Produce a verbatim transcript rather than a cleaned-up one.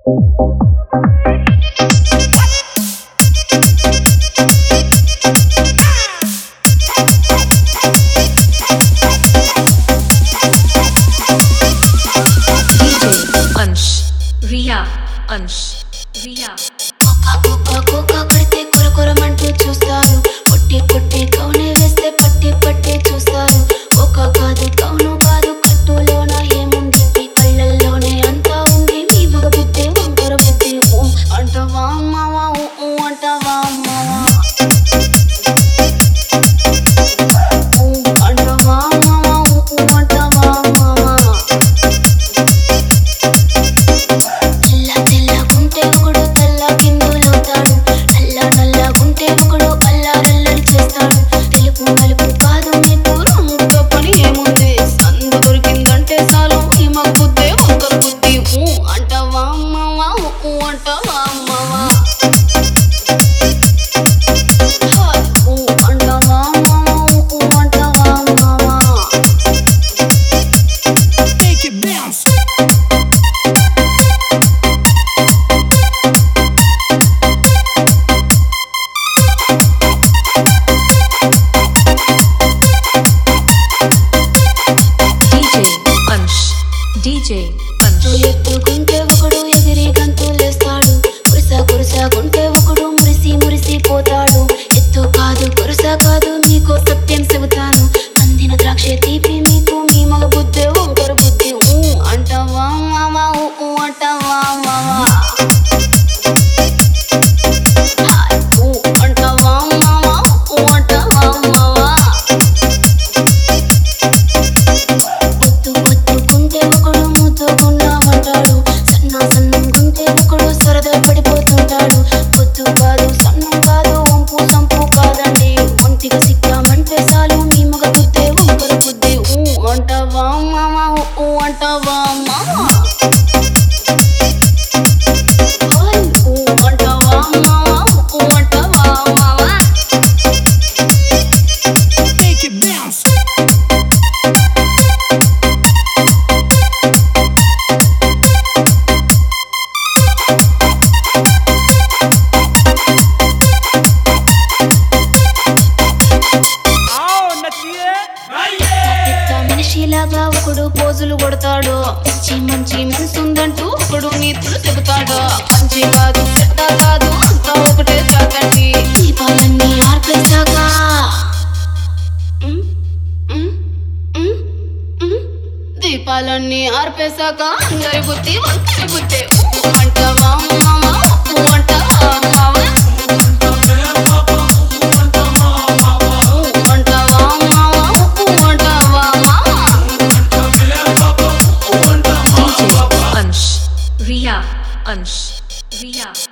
Riya Ansh Riya కోకా కోకా కడితే కొర కొరమంటూ చూస్తారు పొట్టి పొట్టి కౌనే వేస్తే పట్టి పట్టి చూస్తారు కోకా కాదు కౌను కాదు కట్టులోన ఏముంది ఈ కళ్ళల్లోనే అంతా ఉంది మీ మగ బుద్ధి వంకర బుద్ధి ఊ అంటవా మావా ఊ అంటవా మావా ఊ అంటవా మావా ఊ అంటవా మావా తెల్ల తెల్లగుంటే ఒకడు తెల్ల కిందులవుతాడు నల్ల నల్లగుంటే ఒకడు అల్లారల్లరి చేస్తాడు తెలుపు నలుపు కాదు మీకు రంగుతో పని ఏముంది సందు దొరికిందంటే చాలు ఈ మగ బుద్ధి వంకర బుద్ధి ఊ అంటవా మావా ఊ అంటవా మావా హాయ్ ఊ అంటవా మావా ఊ అంటవా మావా Make it bounce. D J Ansh ఎత్తుకుంటే ఒకడు ఎగిరి గంతులేస్తాడు కురుస కురుస కొంటే ఒకడు మురిసి మురిసి పోతాడు ఎత్తు కాదు కురుస కాదు మీకు సత్యం చెబుతాను అందిన ద్రాక్ష తీపి మీకు మీ మగ బుద్ధి వంకర బుద్ధి ఊ అంటవా మావా ఊ అంటవా మావా హాయ్ ఊ అంటవా మావా ఊ అంటవా మావా పొత్తు పొత్తుకుంటే ఒకడు ముద్దుకున్నామంటాడు సన్న సన్నంగుంటే ఒకడు సరదా పడిపోతుంటాడు పొత్తు కాదు సన్నం కాదు వంపు సంపు కాదండి ఒంటిగా సిక్కామంటే చాలు మీ మగ బుద్ధి వంకర బుద్ధి ఊ అంటవా మావా ఊ అంటవా మావా హాయ్ ఊ అంటవా మావా ఊ అంటవా మావా Make it bounce. పెద్ద మనిషిలాగా ఒకడు పోజులు కొడతాడు మంచి మంచి మనసుందంటూ ఒకడు నీతులు చెబుతాడు మంచి కాదు చెడ్డ కాదు అంతా ఒకటే చాకండి దీపాలన్నీ ఆర్పేశాక ఉమ్, ఉమ్, ఉమ్, ఉమ్. దీపాలన్నీ ఆర్పేశాక అందరి బుద్ధి వంకరి బుద్ధి ఊ అంటవా మావా ఊ అంటవా మావా ఊ అంటవా మావా ఊ అంటవా మావా D J Ansh Riya Ansh Riya